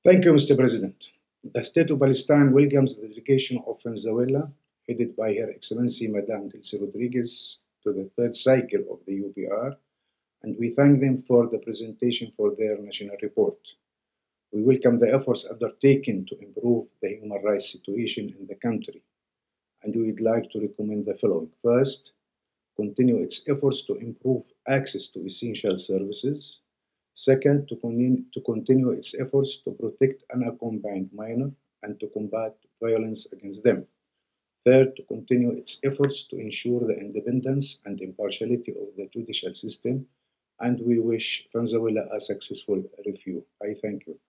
Thank you, Mr. President. The State of Palestine welcomes the delegation of Venezuela, headed by Her Excellency Madame Delcy Rodriguez, to the third cycle of the UPR, and we thank them for the presentation for their national report. We welcome the efforts undertaken to improve the human rights situation in the country, and we would like to recommend the following. First, continue its efforts to improve access to essential services. Second, to continue its efforts to protect unaccompanied minors and to combat violence against them. Third, to continue its efforts to ensure the independence and impartiality of the judicial system. And we wish Venezuela a successful review. I thank you.